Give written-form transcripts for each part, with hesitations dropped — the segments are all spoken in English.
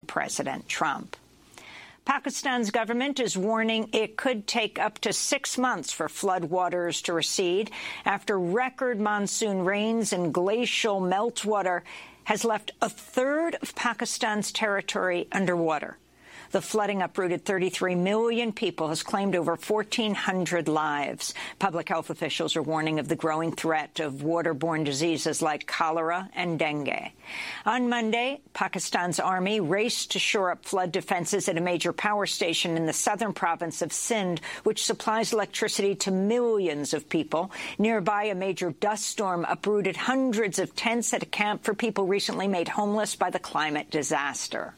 President Trump. Pakistan's government is warning it could take up to 6 months for floodwaters to recede after record monsoon rains and glacial meltwater has left a third of Pakistan's territory underwater. The flooding uprooted 33 million people, has claimed over 1,400 lives. Public health officials are warning of the growing threat of waterborne diseases like cholera and dengue. On Monday, Pakistan's army raced to shore up flood defenses at a major power station in the southern province of Sindh, which supplies electricity to millions of people. Nearby, a major dust storm uprooted hundreds of tents at a camp for people recently made homeless by the climate disaster.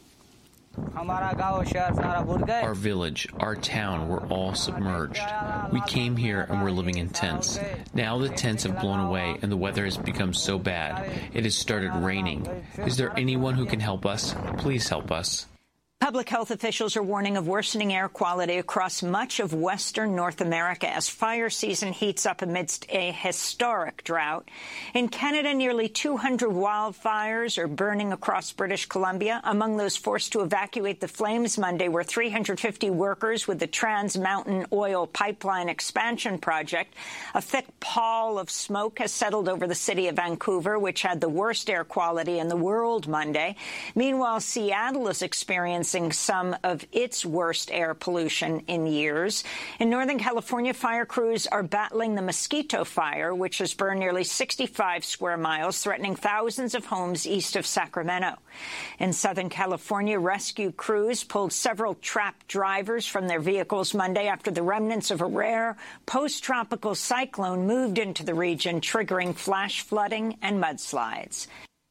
Our village, our town were all submerged. We came here and were living in tents. Now the tents have blown away and the weather has become so bad. It has started raining. Is there anyone who can help us? Please help us. Public health officials are warning of worsening air quality across much of western North America as fire season heats up amidst a historic drought. In Canada, nearly 200 wildfires are burning across British Columbia. Among those forced to evacuate the flames Monday were 350 workers with the Trans Mountain Oil Pipeline Expansion Project. A thick pall of smoke has settled over the city of Vancouver, which had the worst air quality in the world Monday. Meanwhile, Seattle is experiencing some of its worst air pollution in years. In Northern California, fire crews are battling the mosquito fire, which has burned nearly 65 square miles, threatening thousands of homes east of Sacramento. In Southern California, rescue crews pulled several trapped drivers from their vehicles Monday after the remnants of a rare post-tropical cyclone moved into the region, triggering flash flooding and mudslides.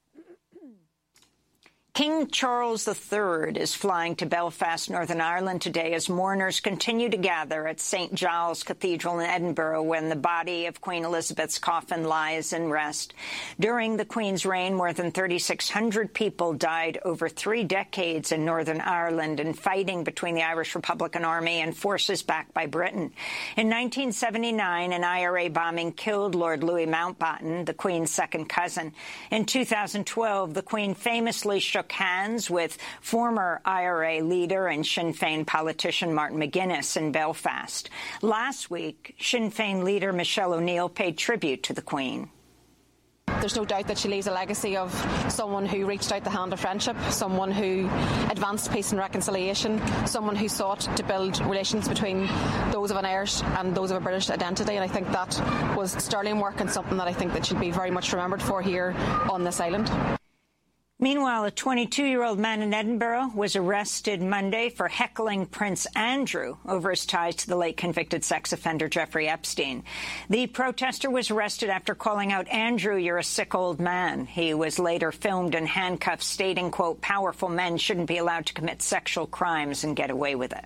King Charles III is flying to Belfast, Northern Ireland today as mourners continue to gather at St. Giles Cathedral in Edinburgh when the body of Queen Elizabeth's coffin lies in rest. During the Queen's reign, more than 3,600 people died over 3 decades in Northern Ireland in fighting between the Irish Republican Army and forces backed by Britain. In 1979, an IRA bombing killed Lord Louis Mountbatten, the Queen's second cousin. In 2012, the Queen famously shook hands with former IRA leader and Sinn Féin politician Martin McGuinness in Belfast. Last week, Sinn Féin leader Michelle O'Neill paid tribute to the Queen. There's no doubt that she leaves a legacy of someone who reached out the hand of friendship, someone who advanced peace and reconciliation, someone who sought to build relations between those of an Irish and those of a British identity. And I think that was sterling work and something that I think that should be very much remembered for here on this island. Meanwhile, a 22-year-old man in Edinburgh was arrested Monday for heckling Prince Andrew over his ties to the late convicted sex offender Jeffrey Epstein. The protester was arrested after calling out, "Andrew, you're a sick old man." He was later filmed in handcuffs stating, quote, "Powerful men shouldn't be allowed to commit sexual crimes and get away with it."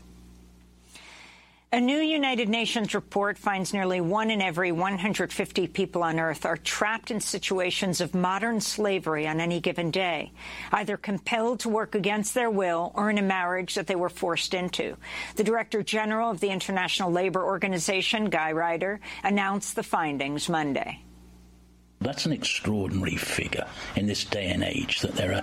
A new United Nations report finds nearly 1 in every 150 people on Earth are trapped in situations of modern slavery on any given day, either compelled to work against their will or in a marriage that they were forced into. The Director General of the International Labour Organization, Guy Ryder, announced the findings Monday. That's an extraordinary figure in this day and age, that there are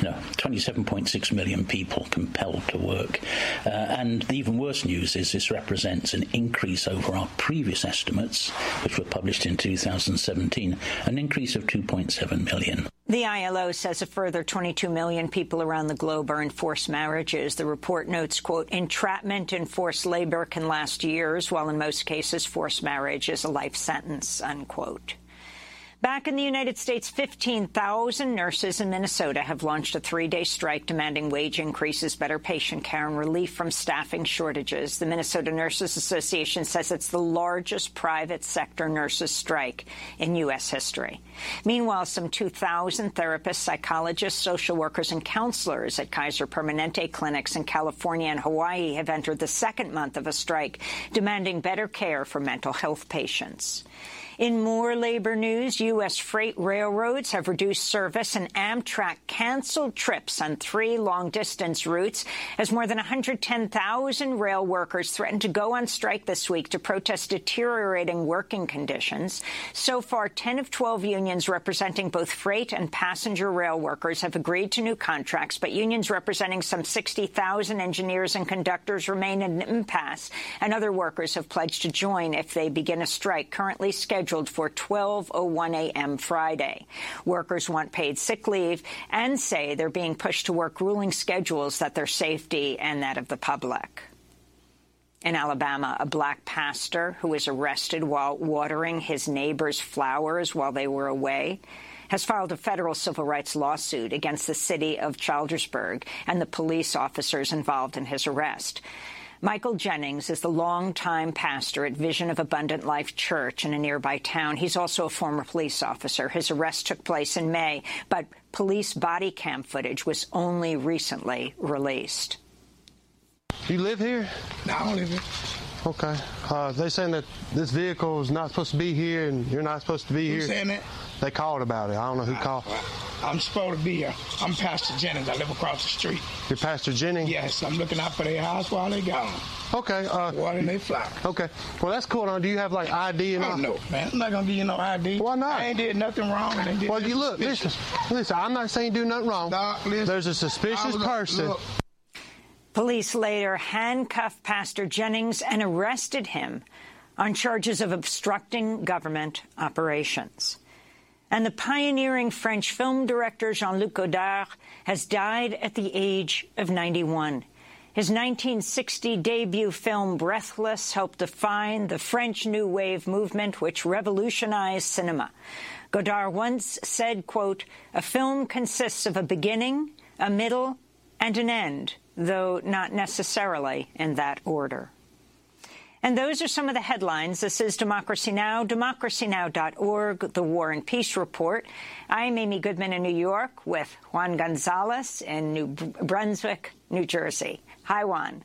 27.6 million people compelled to work. And the even worse news is this represents an increase over our previous estimates, which were published in 2017, an increase of 2.7 million. The ILO says a further 22 million people around the globe are in forced marriages. The report notes, quote, "Entrapment in forced labor can last years, while in most cases forced marriage is a life sentence," unquote. Back in the United States, 15,000 nurses in Minnesota have launched a 3-day strike demanding wage increases, better patient care, and relief from staffing shortages. The Minnesota Nurses Association says it's the largest private sector nurses strike in U.S. history. Meanwhile, some 2,000 therapists, psychologists, social workers, and counselors at Kaiser Permanente clinics in California and Hawaii have entered the second month of a strike, demanding better care for mental health patients. In more labor news, U.S. freight railroads have reduced service, and Amtrak canceled trips on 3 long-distance routes as more than 110,000 rail workers threatened to go on strike this week to protest deteriorating working conditions. So far, 10 of 12 unions representing both freight and passenger rail workers have agreed to new contracts, but unions representing some 60,000 engineers and conductors remain in an impasse, and other workers have pledged to join if they begin a strike currently scheduled for 12:01 a.m. Friday. Workers want paid sick leave and say they're being pushed to work grueling schedules that their safety and that of the public. In Alabama, a black pastor who was arrested while watering his neighbor's flowers while they were away has filed a federal civil rights lawsuit against the city of Childersburg and the police officers involved in his arrest. Michael Jennings is the longtime pastor at Vision of Abundant Life Church in a nearby town. He's also a former police officer. His arrest took place in May, but police body cam footage was only recently released. You live here? No, I don't live here. Okay. They saying that this vehicle is not supposed to be here and you're not supposed to be here. Who's saying that? They called about it. I don't know who called. I'm supposed to be here. I'm Pastor Jennings. I live across the street. You're Pastor Jennings? Yes, I'm looking out for their house while they gone. Okay. Watering their flowers. Okay. Well, that's cool. Now, do you have, like, ID and all? Oh, no, man. I'm not going to give you no ID. Why not? I ain't did nothing wrong. Well, you look, listen, I'm not saying do nothing wrong. There's a suspicious person. Look. Police later handcuffed Pastor Jennings and arrested him on charges of obstructing government operations. And the pioneering French film director Jean-Luc Godard has died at the age of 91. His 1960 debut film Breathless helped define the French New Wave movement, which revolutionized cinema. Godard once said, quote, "A film consists of a beginning, a middle, and an end, though not necessarily in that order." And those are some of the headlines. This is Democracy Now!, democracynow.org, the War and Peace Report. I'm Amy Goodman in New York with Juan Gonzalez in New Brunswick, New Jersey. Hi, Juan.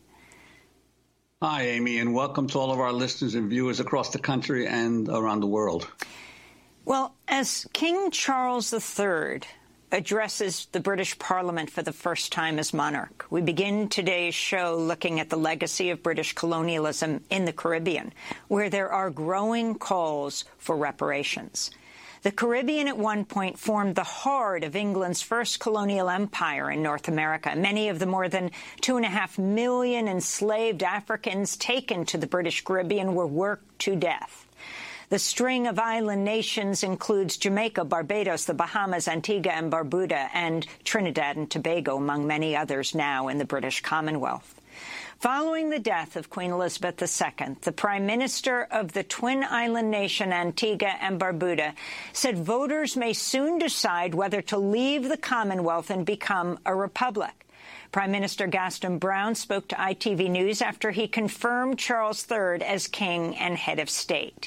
Hi, Amy, and welcome to all of our listeners and viewers across the country and around the world. Well, as King Charles III addresses the British Parliament for the first time as monarch, we begin today's show looking at the legacy of British colonialism in the Caribbean, where there are growing calls for reparations. The Caribbean at one point formed the heart of England's first colonial empire in North America. Many of the more than 2.5 million enslaved Africans taken to the British Caribbean were worked to death. The string of island nations includes Jamaica, Barbados, the Bahamas, Antigua and Barbuda, and Trinidad and Tobago, among many others now in the British Commonwealth. Following the death of Queen Elizabeth II, the Prime Minister of the twin island nation Antigua and Barbuda said voters may soon decide whether to leave the Commonwealth and become a republic. Prime Minister Gaston Brown spoke to ITV News after he confirmed Charles III as king and head of state.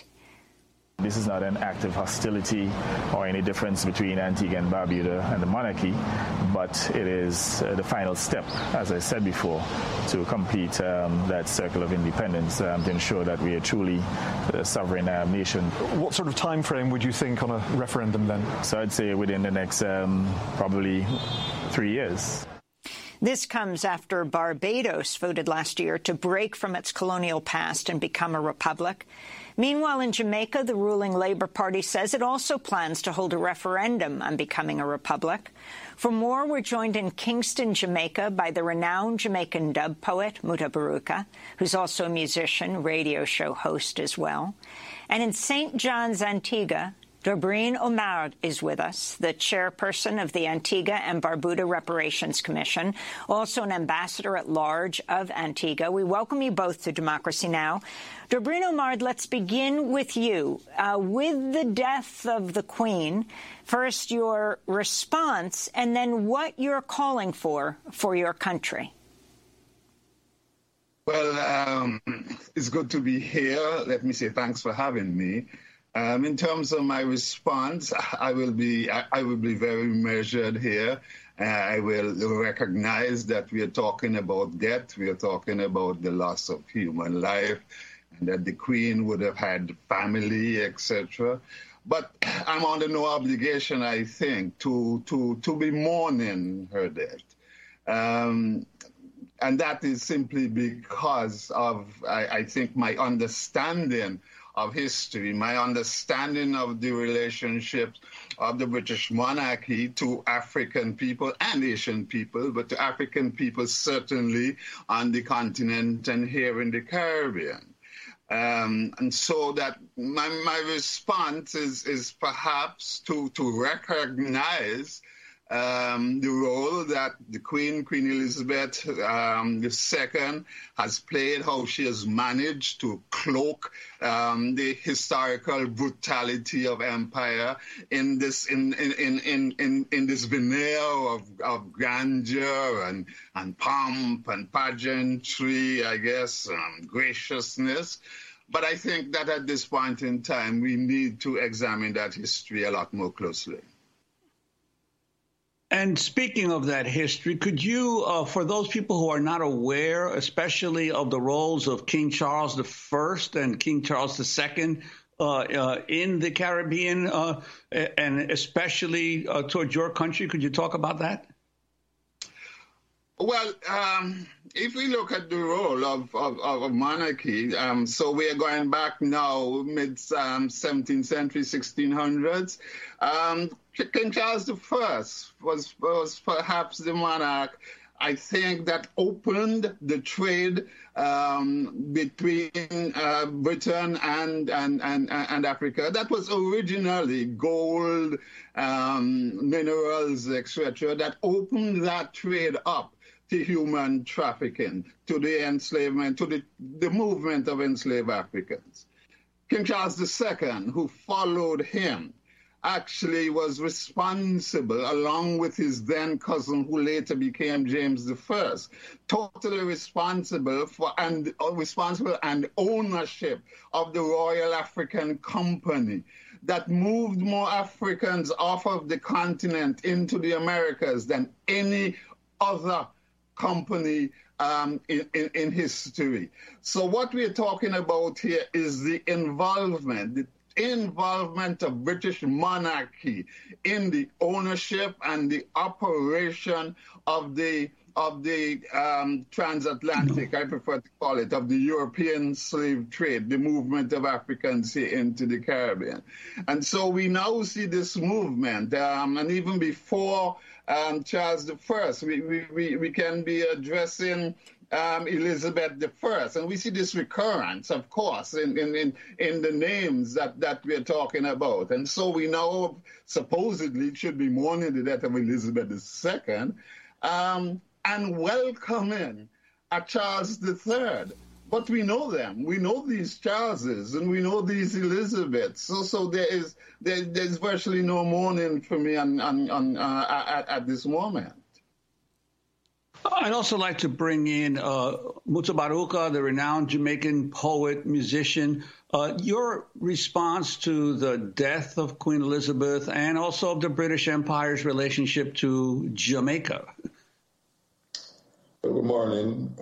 This is not an act of hostility or any difference between Antigua and Barbuda and the monarchy, but it is the final step, as I said before, to complete that circle of independence to ensure that we are truly a sovereign nation. What sort of time frame would you think on a referendum then? So I'd say within the next probably 3 years. This comes after Barbados voted last year to break from its colonial past and become a republic. Meanwhile, in Jamaica, the ruling Labour Party says it also plans to hold a referendum on becoming a republic. For more, we're joined in Kingston, Jamaica, by the renowned Jamaican dub poet Muta Baruka, who's also a musician, radio show host as well. And in St. John's, Antigua, Dorbreen Omar is with us, the chairperson of the Antigua and Barbuda Reparations Commission, also an ambassador at large of Antigua. We welcome you both to Democracy Now! Dorbreen Omar, let's begin with you. With the death of the Queen, first your response and then what you're calling for your country. Well, it's good to be here. Let me say thanks for having me. In terms of my response, I will be very measured here. I will recognize that we are talking about death. We are talking about the loss of human life. and that the Queen would have had family, etc. But I'm under no obligation, I think, to be mourning her death. And that is simply because of, I think, my understanding of history, my understanding of the relationships of the British monarchy to African people and Asian people, but to African people certainly on the continent and here in the Caribbean. And so that my response is perhaps to recognize the role that the Queen Elizabeth II has played, how she has managed to cloak the historical brutality of empire in this this veneer of grandeur and pomp and pageantry, I guess, graciousness. But I think that at this point in time, we need to examine that history a lot more closely. And speaking of that history, could you, for those people who are not aware, especially of the roles of King Charles I and King Charles II in the Caribbean, and especially towards your country, could you talk about that? Well, if we look at the role of monarchy, so we are going back now, mid-17th century, 1600s. King Charles I was perhaps the monarch, I think, that opened the trade between Britain and Africa. That was originally gold, minerals, etc., that opened that trade up to human trafficking, to the enslavement, to the movement of enslaved Africans. King Charles II, who followed him, actually was responsible, along with his then cousin, who later became James I, totally responsible for and ownership of the Royal African Company that moved more Africans off of the continent into the Americas than any other company in history. So what we're talking about here is the involvement of British monarchy in the ownership and the operation of the transatlantic, I prefer to call it, of the European slave trade, the movement of Africans here into the Caribbean. And so we now see this movement, and even before Charles I, we can be addressing Elizabeth I, and we see this recurrence, of course, in the names that we're talking about. And so we now supposedly should be mourning the death of Elizabeth II and welcoming a Charles III. But we know them. We know these Charleses and we know these Elizabeths. So there's virtually no mourning for me at this moment. I'd also like to bring in Mutabaruka, the renowned Jamaican poet, musician. Your response to the death of Queen Elizabeth and also of the British Empire's relationship to Jamaica. Good morning.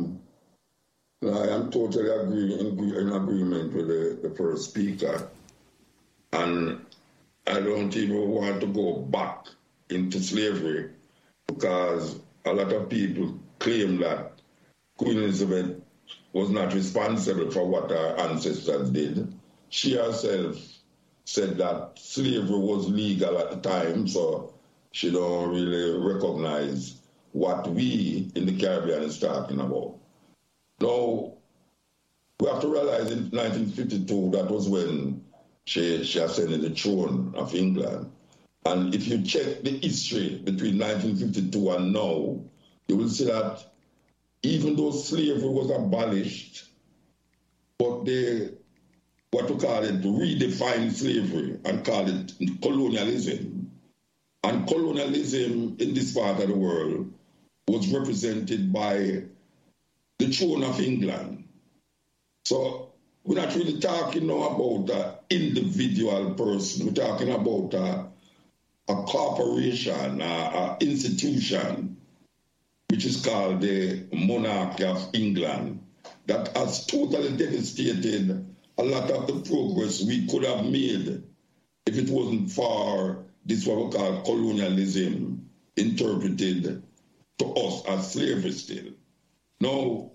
I am totally in agreement with the first speaker. And I don't even want to go back into slavery because a lot of people claim that Queen Elizabeth was not responsible for what her ancestors did. She herself said that slavery was legal at the time, so she don't really recognize what we in the Caribbean is talking about. Now, we have to realize in 1952, that was when she ascended the throne of England. And if you check the history between 1952 and now, you will see that even though slavery was abolished, but they, redefined slavery and called it colonialism. And colonialism in this part of the world was represented by the throne of England. So we're not really talking now about an individual person. We're talking about a corporation, an institution, which is called the Monarchy of England, that has totally devastated a lot of the progress we could have made if it wasn't for this what we call colonialism interpreted to us as slavery still. Now,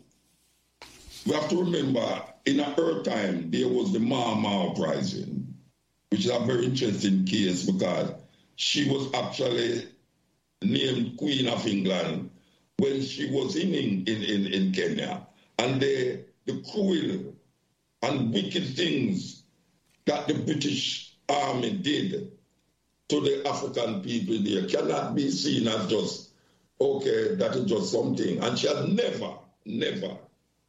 we have to remember, in her time, there was the Mama uprising, which is a very interesting case because she was actually named Queen of England when she was in Kenya. And the cruel and wicked things that the British Army did to the African people there cannot be seen as just, okay, that is just something. And she had never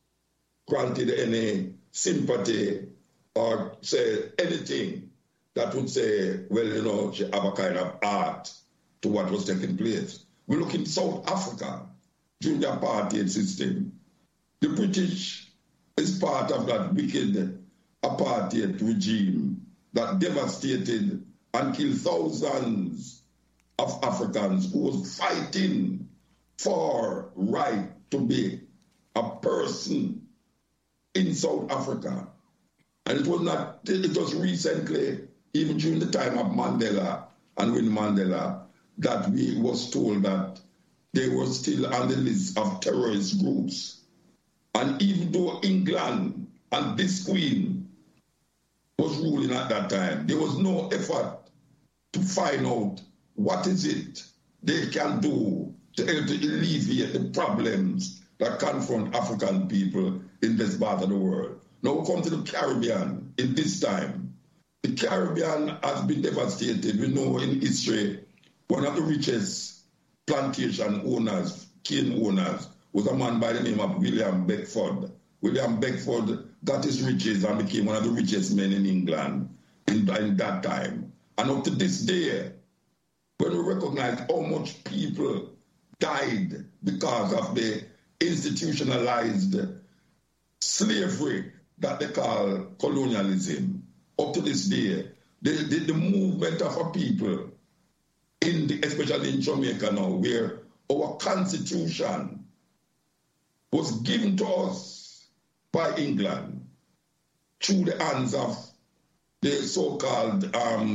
granted any sympathy or say anything that would say, well, you know, she have a kind of art to what was taking place. We look in South Africa during the apartheid system. The British is part of that wicked apartheid regime that devastated and killed thousands of Africans who was fighting for right to be a person in South Africa. And it was recently, even during the time of Mandela and Winnie Mandela, that we was told that they were still on the list of terrorist groups. And even though England and this queen was ruling at that time, there was no effort to find out what is it they can do to alleviate the problems that confront African people in this part of the world. Now we come to the Caribbean in this time. The Caribbean has been devastated. We know in history, one of the richest plantation owners, cane owners, was a man by the name of William Beckford. William Beckford got his riches and became one of the richest men in England in that time. And up to this day, when we recognize how much people died because of the institutionalized slavery that they call colonialism, up to this day, the movement of our people, especially in Jamaica now, where our constitution was given to us by England through the hands of the so-called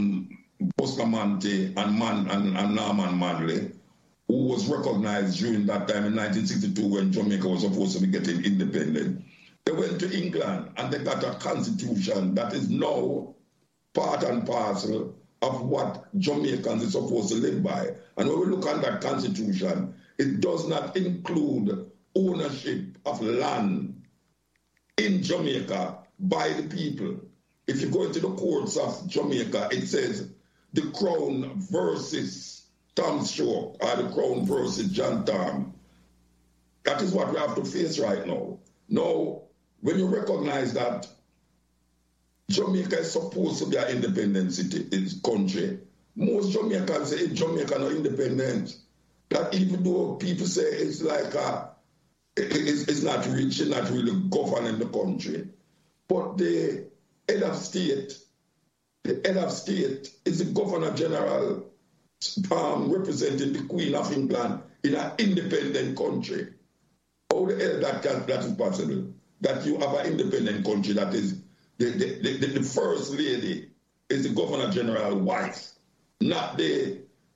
Bustamante and Norman Manley, who was recognized during that time in 1962 when Jamaica was supposed to be getting independent. They went to England and they got a constitution that is now part and parcel of what Jamaicans are supposed to live by. And when we look at that constitution, it does not include ownership of land in Jamaica by the people. If you go into the courts of Jamaica, it says the Crown versus Tom Stewart, or the Crown versus John Tom. That is what we have to face right now. Now, when you recognize that Jamaica is supposed to be an independent country, most Jamaicans say Jamaica not independent. That even though people say it's like it's not rich, it's not really governing the country. But the head of state is the Governor General representing the Queen of England in an independent country. How the hell that is possible? That you have an independent country that is the first lady is the Governor General's wife, not the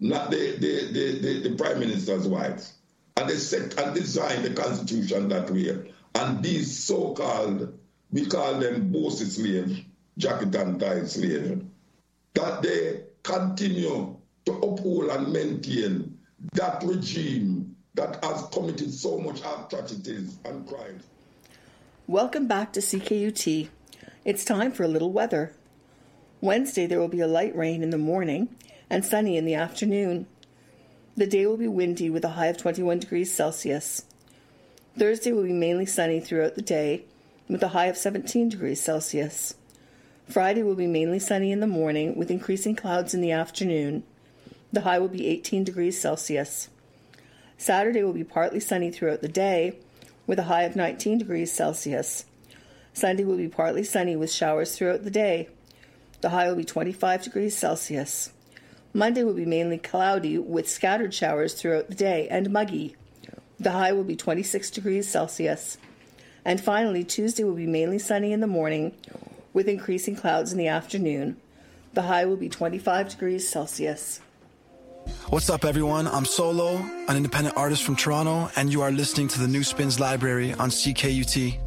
Prime Minister's wife. And they set and designed the Constitution that way. And these so-called, we call them bossy slaves, jacket and tie slaves, that they continue to uphold and maintain that regime that has committed so much atrocities and crimes. Welcome back to CKUT. It's time for a little weather. Wednesday there will be a light rain in the morning and sunny in the afternoon. The day will be windy with a high of 21 degrees Celsius. Thursday will be mainly sunny throughout the day with a high of 17 degrees Celsius. Friday will be mainly sunny in the morning with increasing clouds in the afternoon. The high will be 18 degrees Celsius. Saturday will be partly sunny throughout the day with a high of 19 degrees Celsius. Sunday will be partly sunny with showers throughout the day. The high will be 25 degrees Celsius. Monday will be mainly cloudy with scattered showers throughout the day and muggy. The high will be 26 degrees Celsius. And finally, Tuesday will be mainly sunny in the morning with increasing clouds in the afternoon. The high will be 25 degrees Celsius. What's up, everyone? I'm Solo, an independent artist from Toronto, and you are listening to the New Spins Library on CKUT.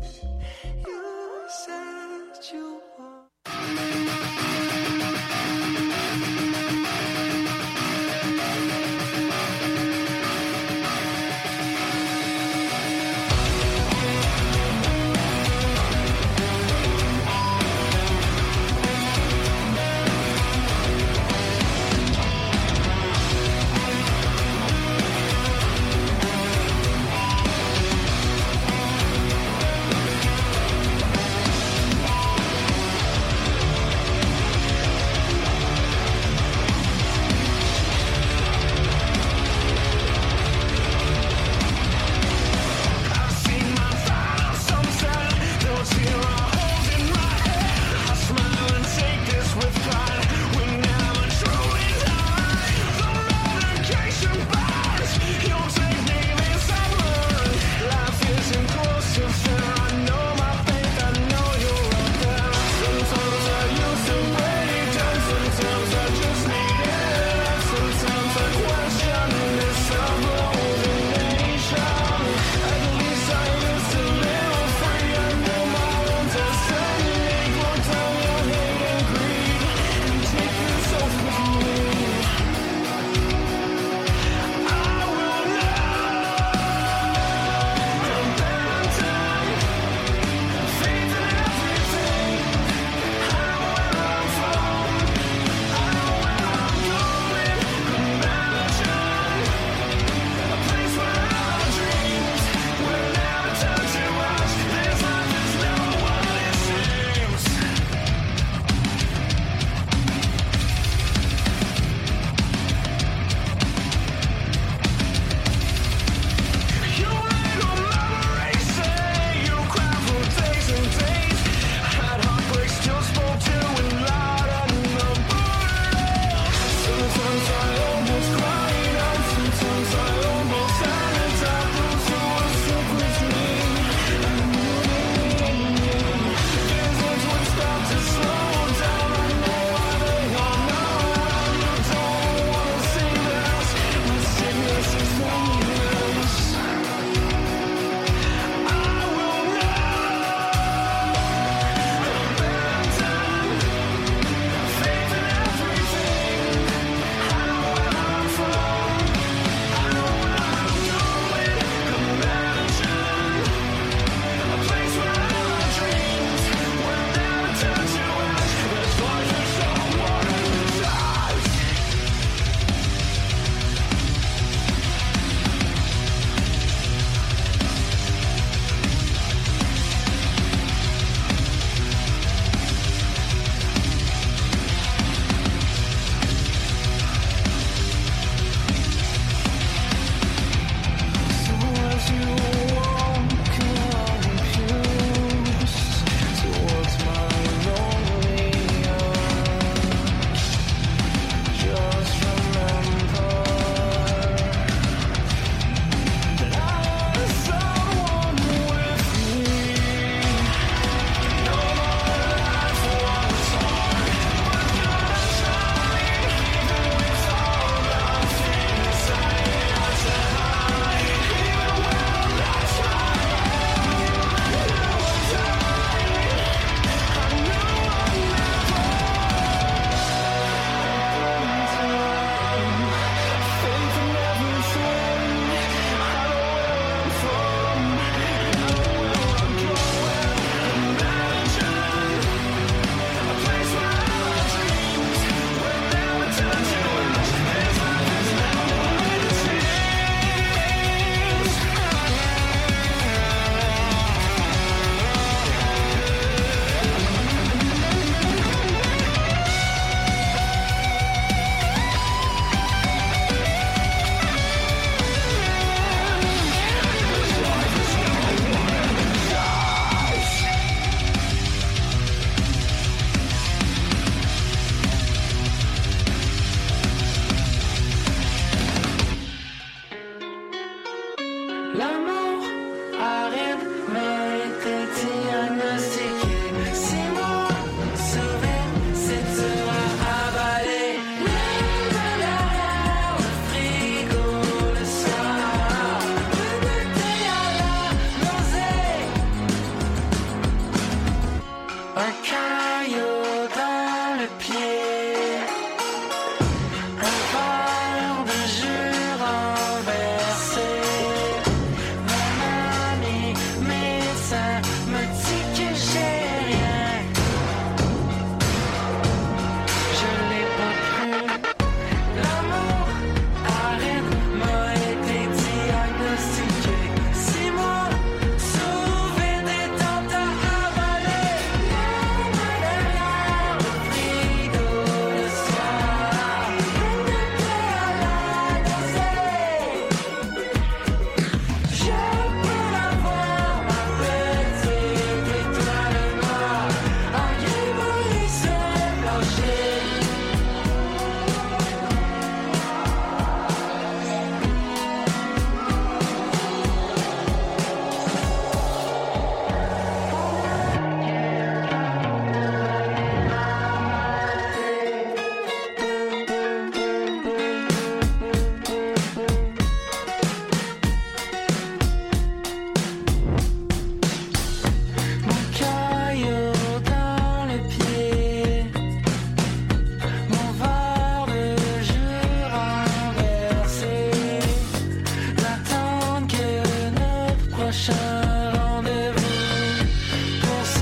prochain rendez-vous pour se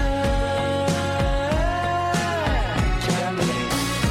calmer.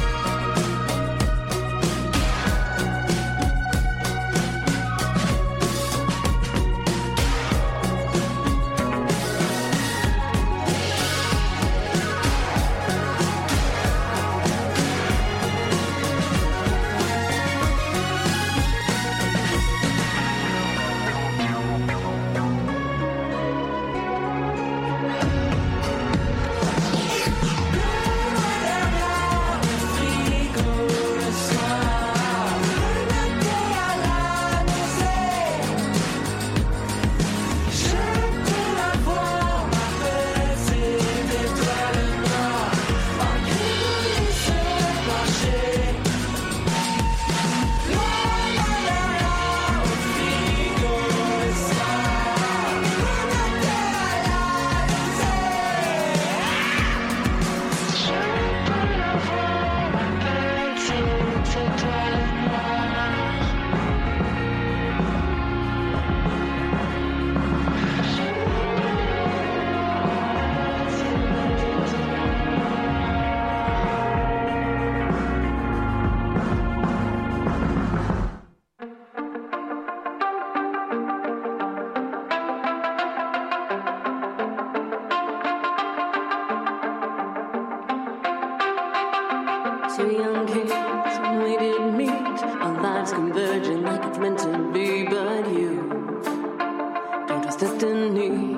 Two young kids, we did meet, our lives converging like it's meant to be, but you don't trust destiny.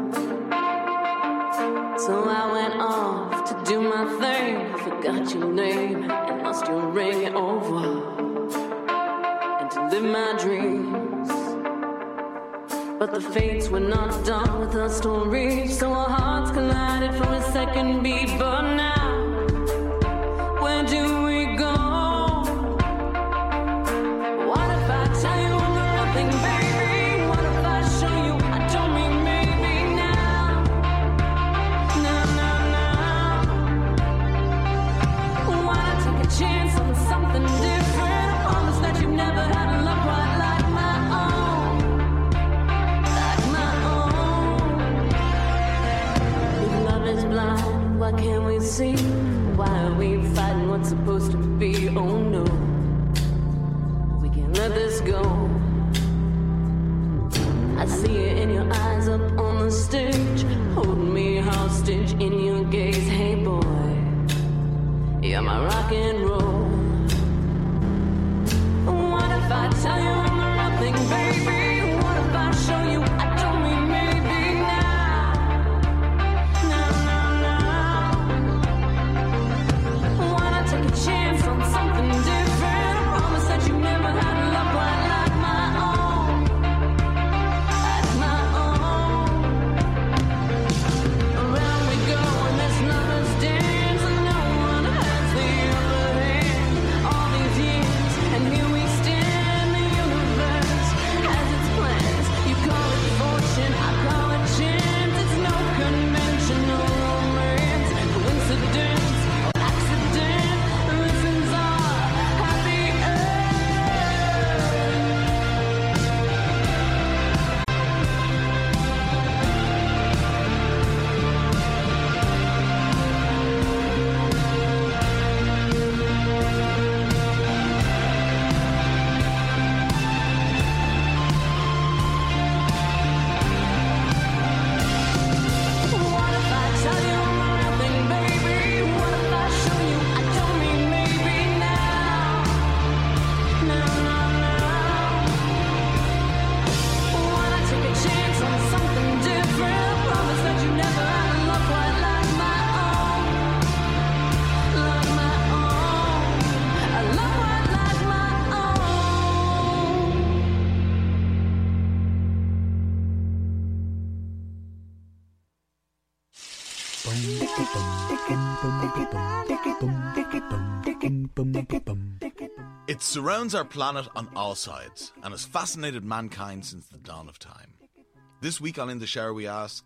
So I went off to do my thing, forgot your name and lost your ring over, and to live my dreams. But the fates were not done with our story, so our hearts collided for a second beat, but now where do we go? What if I tell you I'm nothing, baby? What if I show you I don't mean maybe now? Why not take a chance on something different? I promise that you've never had a love quite like my own. Like my own. If love is blind, why can't we see? Why are we fighting what's supposed to be? Oh no, we can't let this go. I see it in your eyes up on the stage, holding me hostage in your gaze. Hey boy, you're my rock and roll. What if I tell you I'm nothing, baby? What if I show you I don't mean maybe now? Take a chance on something different. I promise that you never had a love quite like my own. Like my own. Around we go and this lovers dance, and no one has the upper hand. All these years and here we stand. The universe has its plans. You call it fortune, I call it chance. It's no conventional romance, coincidence or accident. It surrounds our planet on all sides and has fascinated mankind since the dawn of time. This week on In the Shower we ask,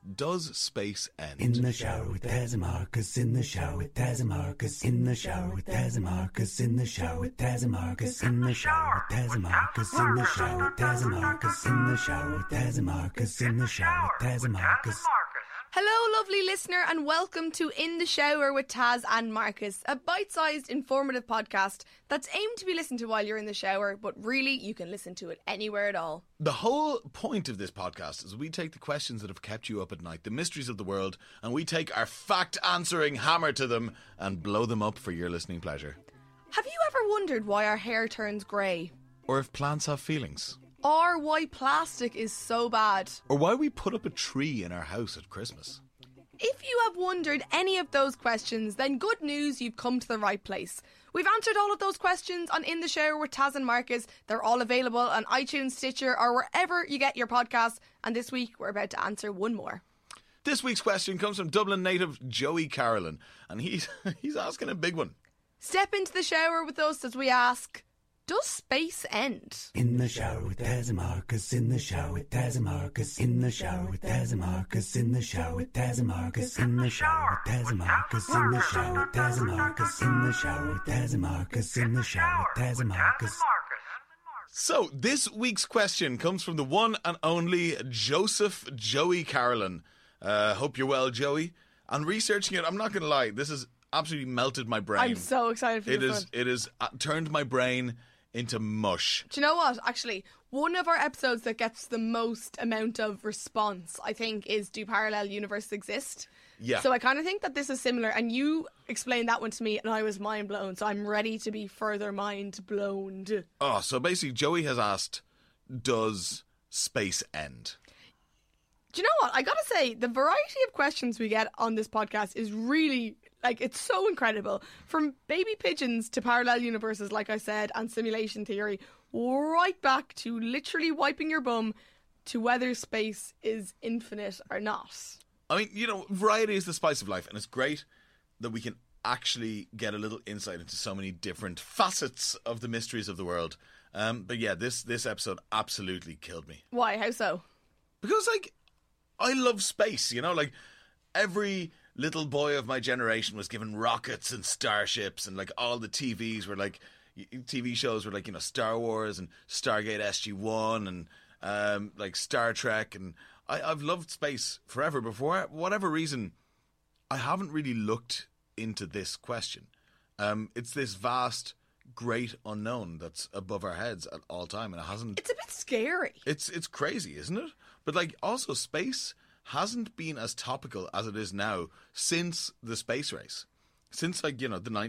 Does space end? In the shower with Taz and Marcus, in the shower with Taz and Marcus, in the shower with Taz and Marcus, in the shower with Taz and Marcus, in the shower with Taz and Marcus, in the shower with Taz and Marcus, in the shower with Taz and Marcus, in the shower with Taz and Marcus. Hello, lovely listener, and welcome to In the Shower with Taz and Marcus, a bite-sized, informative podcast that's aimed to be listened to while you're in the shower, but really, you can listen to it anywhere at all. The whole point of this podcast is we take the questions that have kept you up at night, the mysteries of the world, and we take our fact-answering hammer to them and blow them up for your listening pleasure. Have you ever wondered why our hair turns grey? Or if plants have feelings. Or why plastic is so bad? Or why we put up a tree in our house at Christmas. If you have wondered any of those questions, then good news, you've come to the right place. We've answered all of those questions on In the Shower with Taz and Marcus. They're all available on iTunes, Stitcher, or wherever you get your podcasts. And this week, we're about to answer one more. This week's question comes from Dublin native Joey Carolyn, and he's asking a big one. Step into the shower with us as we ask, does space end? In the shower with Taz and Marcus, in the shower with Taz and Marcus, in the shower with Taz and Marcus, in the shower with Taz and Marcus, in the shower with Taz and Marcus, in the shower with Taz and Marcus, in the shower with Taz and Marcus, in the shower with Taz and Marcus. So, this week's question comes from the one and only Joseph Joey Carolyn. Hope you're well, Joey. And researching it, I'm not going to lie, this has absolutely melted my brain. I'm so excited for this one. It has turned my brain into mush. Do you know what? Actually, one of our episodes that gets the most amount of response, I think, is Do Parallel Universes Exist? Yeah. So I kind of think that this is similar, and you explained that one to me and I was mind blown, so I'm ready to be further mind blown. Oh, so basically Joey has asked, does space end? Do you know what? I gotta say, the variety of questions we get on this podcast is really, it's so incredible. From baby pigeons to parallel universes, like I said, and simulation theory, right back to literally wiping your bum to whether space is infinite or not. I mean, variety is the spice of life, and it's great that we can actually get a little insight into so many different facets of the mysteries of the world. But yeah, this episode absolutely killed me. Why? How so? Because, I love space, every little boy of my generation was given rockets and starships, and all the TVs were TV shows were Star Wars and Stargate SG-1 and Star Trek, and I've loved space forever, but for whatever reason I haven't really looked into this question. It's this vast, great unknown that's above our heads at all time, and it hasn't... It's a bit scary. It's crazy, isn't it? But also space hasn't been as topical as it is now since the space race. Since the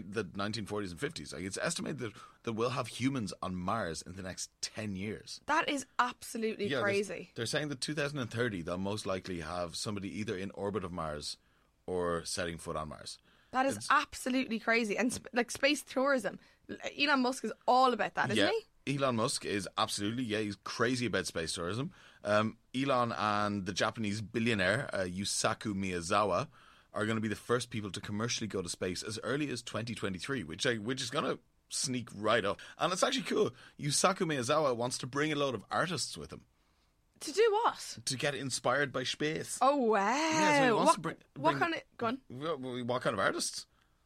1940s and 50s. It's estimated that we'll have humans on Mars in the next 10 years. That is absolutely crazy. They're saying that 2030 they'll most likely have somebody either in orbit of Mars or setting foot on Mars. That is absolutely crazy. And space tourism. Elon Musk is all about that, isn't he? Elon Musk is absolutely, he's crazy about space tourism. Elon and the Japanese billionaire Yusaku Miyazawa are going to be the first people to commercially go to space as early as 2023, which is going to sneak right up. And it's actually cool. Yusaku Miyazawa wants to bring a load of artists with him. To do what? To get inspired by space. Oh, wow. Yeah, so he wants to bring what kind of... Go on. What kind of artists?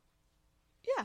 Yeah.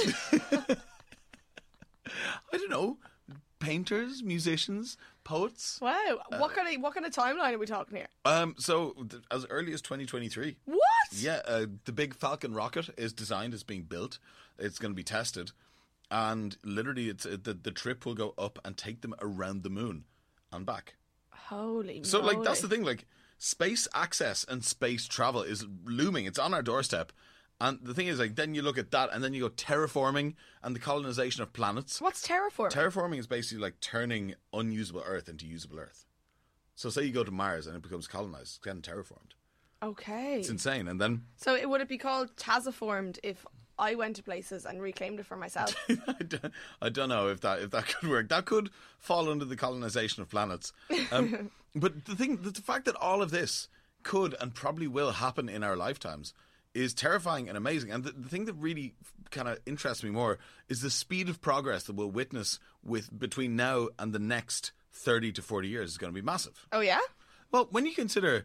I don't know. Painters, musicians, poets. Wow. What kind of timeline are we talking here? So as early as 2023. What? Yeah, the big Falcon rocket is designed, it's being built. It's going to be tested. And literally the trip will go up and take them around the moon and back. Holy So moly. that's the thing, space access and space travel is looming. It's on our doorstep. And the thing is, then you look at that, and then you go terraforming and the colonization of planets. What's terraforming? Terraforming is basically turning unusable Earth into usable Earth. So say you go to Mars and it becomes colonized, it's getting terraformed. Okay. It's insane. And then... So would it be called Tazaformed if I went to places and reclaimed it for myself? I don't know if that could work. That could fall under the colonization of planets. But the fact that all of this could and probably will happen in our lifetimes is terrifying and amazing. And the thing that really kind of interests me more is the speed of progress that we'll witness between now and the next 30 to 40 years is going to be massive. Oh, yeah? Well, when you consider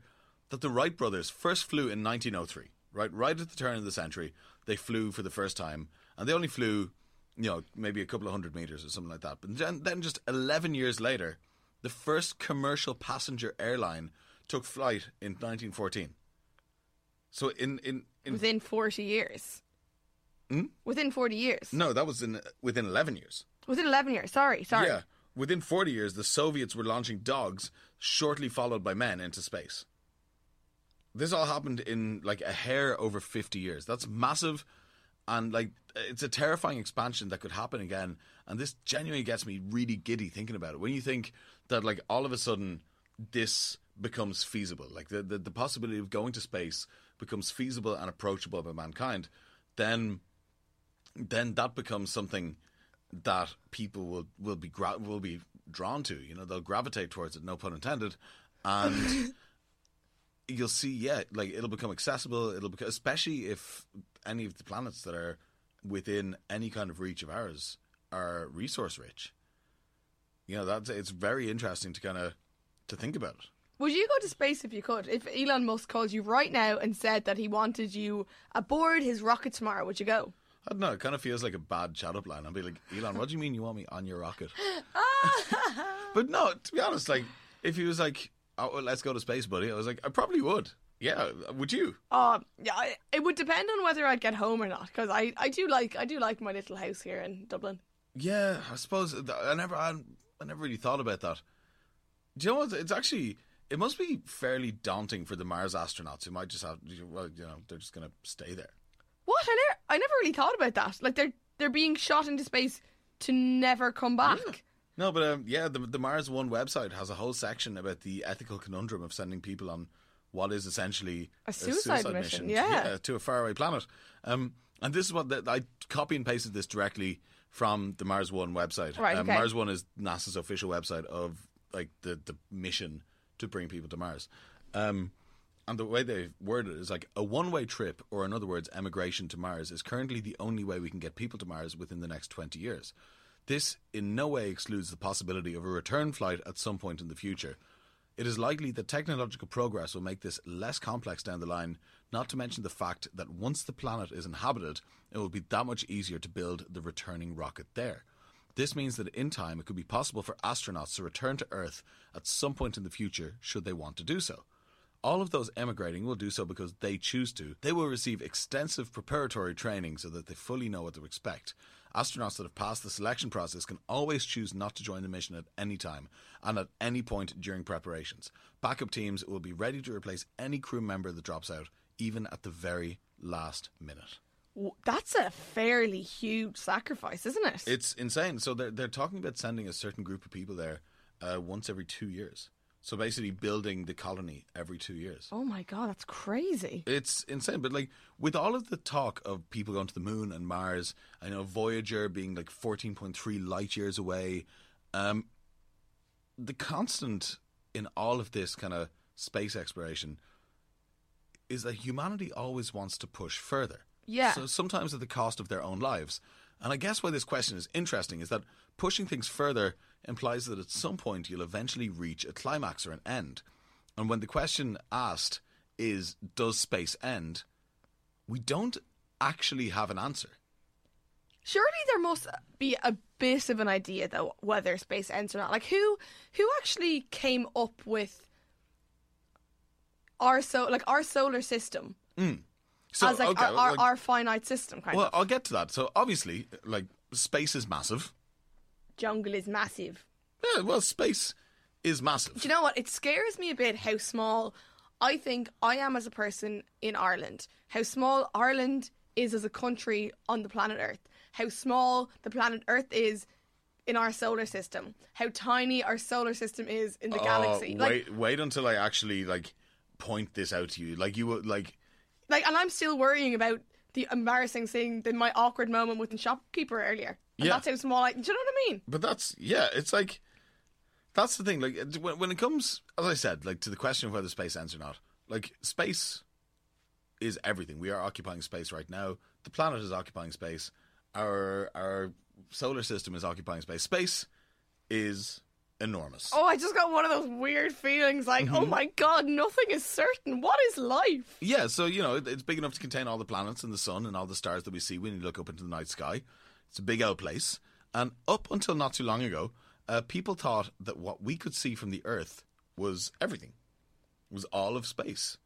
that the Wright brothers first flew in 1903, right at the turn of the century. They flew for the first time, and they only flew, maybe a couple of 100 meters or something like that. But then just 11 years later, the first commercial passenger airline took flight in 1914. So in within 40 years. Hmm? Within 40 years. No, that was within 11 years. Within 11 years. Sorry. Yeah. Within 40 years, the Soviets were launching dogs, shortly followed by men, into space. This all happened in like a hair over 50 years. That's massive, and like it's a terrifying expansion that could happen again. And this genuinely gets me really giddy thinking about it. When you think that like all of a sudden this becomes feasible, like the possibility of going to space becomes feasible and approachable by mankind, then that becomes something that people will be drawn to. They'll gravitate towards it, no pun intended, and you'll see, like it'll become accessible. Especially if any of the planets that are within any kind of reach of ours are resource rich. It's very interesting to think about it. Would you go to space if you could? If Elon Musk called you right now and said that he wanted you aboard his rocket tomorrow, would you go? I don't know. It kind of feels like a bad chat-up line. I'd be like, Elon, what do you mean you want me on your rocket? But no, to be honest, like, if he was like, oh, well, let's go to space, buddy, I was like, I probably would. Yeah, would you? Yeah, it would depend on whether I'd get home or not, because I do like my little house here in Dublin. Yeah, I suppose I never really thought about that. Do you know what? It's actually, it must be fairly daunting for the Mars astronauts who might just have, they're just going to stay there. What? I never really thought about that. Like they're being shot into space to never come back. Yeah. No, but the Mars One website has a whole section about the ethical conundrum of sending people on what is essentially a suicide mission to a faraway planet. And this is what I copy and pasted this directly from the Mars One website. Right, okay. Mars One is NASA's official website of like the mission to bring people to Mars. And the way they word it is like a one-way trip, or in other words, emigration to Mars, is currently the only way we can get people to Mars within the next 20 years. This in no way excludes the possibility of a return flight at some point in the future. It is likely that technological progress will make this less complex down the line, not to mention the fact that once the planet is inhabited, it will be that much easier to build the returning rocket there. This means that in time it could be possible for astronauts to return to Earth at some point in the future should they want to do so. All of those emigrating will do so because they choose to. They will receive extensive preparatory training so that they fully know what to expect. Astronauts that have passed the selection process can always choose not to join the mission at any time and at any point during preparations. Backup teams will be ready to replace any crew member that drops out, even at the very last minute. That's a fairly huge sacrifice, isn't it? It's insane. So they're talking about sending a certain group of people there once every 2 years. So basically building the colony every 2 years. Oh my God, that's crazy. It's insane. But like with all of the talk of people going to the moon and Mars, I know Voyager being like 14.3 light years away, the constant in all of this kind of space exploration is that humanity always wants to push further. Yeah. So sometimes at the cost of their own lives. And I guess why this question is interesting is that pushing things further implies that at some point you'll eventually reach a climax or an end. And when the question asked is, does space end? We don't actually have an answer. Surely there must be a bit of an idea, though, whether space ends or not. Like, who actually came up with our solar system? So, as like our finite system, kind of. Well, I'll get to that. So obviously, like, space is massive. Jungle is massive. Yeah, well, space is massive. Do you know what? It scares me a bit how small I think I am as a person in Ireland. How small Ireland is as a country on the planet Earth. How small the planet Earth is in our solar system. How tiny our solar system is in the galaxy. Wait until I actually point this out to you. Like you would and I'm still worrying about the embarrassing thing, my awkward moment with the shopkeeper earlier. And that's how small do you know what I mean? But that's the thing. Like when it comes, as I said, like to the question of whether space ends or not. Like space is everything. We are occupying space right now. The planet is occupying space. Our solar system is occupying space. Space is enormous. Oh, I just got one of those weird feelings like, oh my God, nothing is certain. What is life? Yeah, so, it's big enough to contain all the planets and the sun and all the stars that we see when you look up into the night sky. It's a big old place. And up until not too long ago, people thought that what we could see from the Earth was everything. It was all of space.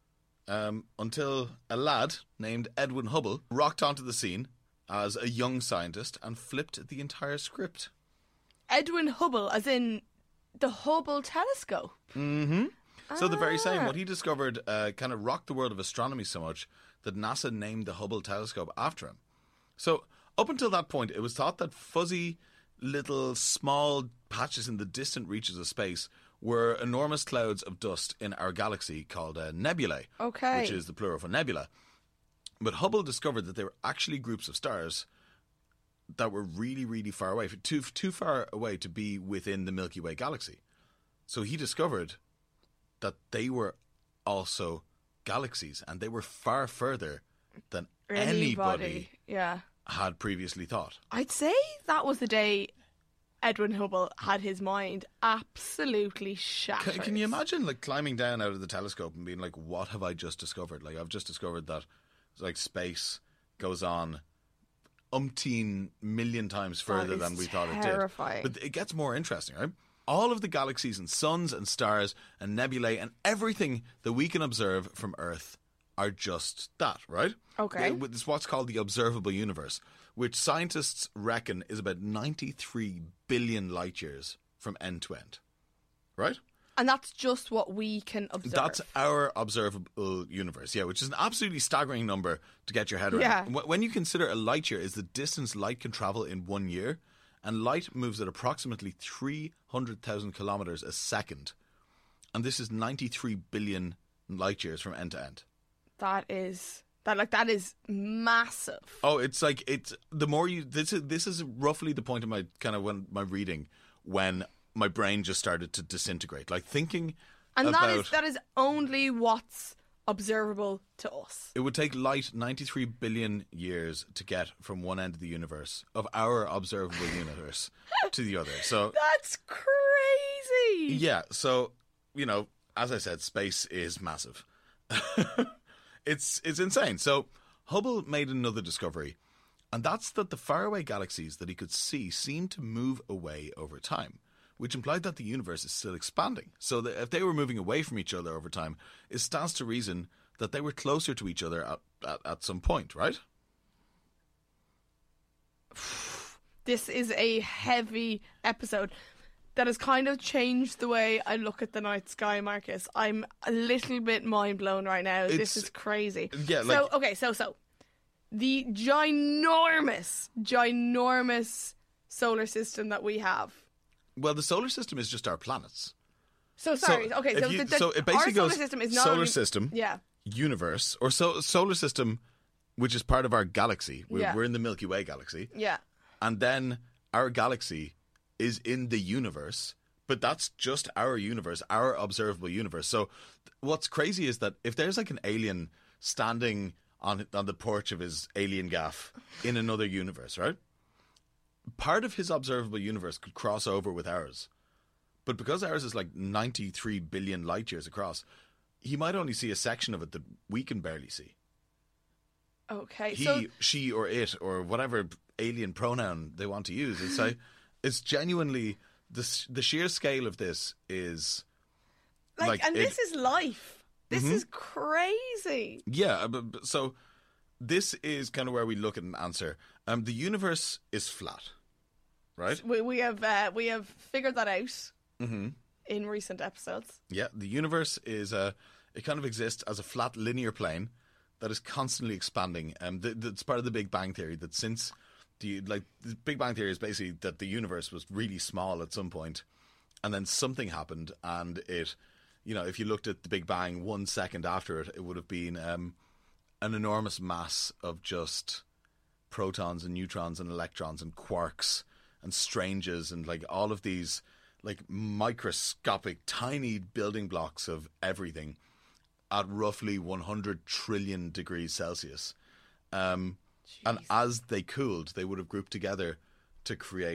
Until a lad named Edwin Hubble rocked onto the scene as a young scientist and flipped the entire script. Edwin Hubble, as in the Hubble telescope? Mm-hmm. So the very same. What he discovered kind of rocked the world of astronomy so much that NASA named the Hubble telescope after him. So up until that point, it was thought that fuzzy little small patches in the distant reaches of space were enormous clouds of dust in our galaxy called nebulae, which is the plural for nebula. But Hubble discovered that they were actually groups of stars that were really, really far away, too far away to be within the Milky Way galaxy. So he discovered that they were also galaxies, and they were far further than anybody had previously thought. I'd say that was the day Edwin Hubble had his mind absolutely shattered. Can you imagine climbing down out of the telescope and being like, what have I just discovered? I've just discovered that space goes on umpteen million times further than we thought it did. But it gets more interesting, right? All of the galaxies and suns and stars and nebulae and everything that we can observe from Earth are just that, right? Okay. It's what's called the observable universe, which scientists reckon is about 93 billion light years from end to end, right? And that's just what we can observe. That's our observable universe, yeah, which is an absolutely staggering number to get your head around. Yeah. When you consider a light year is the distance light can travel in 1 year, and light moves at approximately 300,000 kilometers a second. And this is 93 billion light years from end to end. That is massive. Oh, it's the more you this is roughly the point of my my reading when my brain just started to disintegrate. Thinking and about that is only what's observable to us. It would take light 93 billion years to get from one end of the universe, of our observable universe, to the other. So that's crazy. Yeah, so, as I said, space is massive. It's insane. So Hubble made another discovery, and that's that the faraway galaxies that he could see seemed to move away over time, which implied that the universe is still expanding. So that if they were moving away from each other over time, it stands to reason that they were closer to each other at some point, right? This is a heavy episode that has kind of changed the way I look at the night sky, Marcus. I'm a little bit mind blown right now. This is crazy. Yeah. So the ginormous solar system that we have. Well, the solar system is just our planets. So sorry. So it basically our solar goes system is not solar only, system, yeah, universe, or solar system, which is part of our galaxy. We're in the Milky Way galaxy. Yeah. And then our galaxy is in the universe, but that's just our universe, our observable universe. So what's crazy is that if there's an alien standing on the porch of his alien gaff in another universe, right? Part of his observable universe could cross over with ours. But because ours is 93 billion light years across, he might only see a section of it that we can barely see. Okay. He, she, or it, or whatever alien pronoun they want to use. It's genuinely, the sheer scale of this is... this is life. This is crazy. Yeah, so this is kind of where we look at an answer. The universe is flat, right? We have figured that out in recent episodes. Yeah, the universe is it kind of exists as a flat linear plane that is constantly expanding. It's part of the Big Bang Theory that since the Big Bang Theory is basically that the universe was really small at some point, and then something happened, and it, if you looked at the Big Bang 1 second after it, it would have been an enormous mass of just protons and neutrons and electrons and quarks and stranges and all of these microscopic tiny building blocks of everything at roughly 100 trillion degrees Celsius. And as they cooled, they would have grouped together to create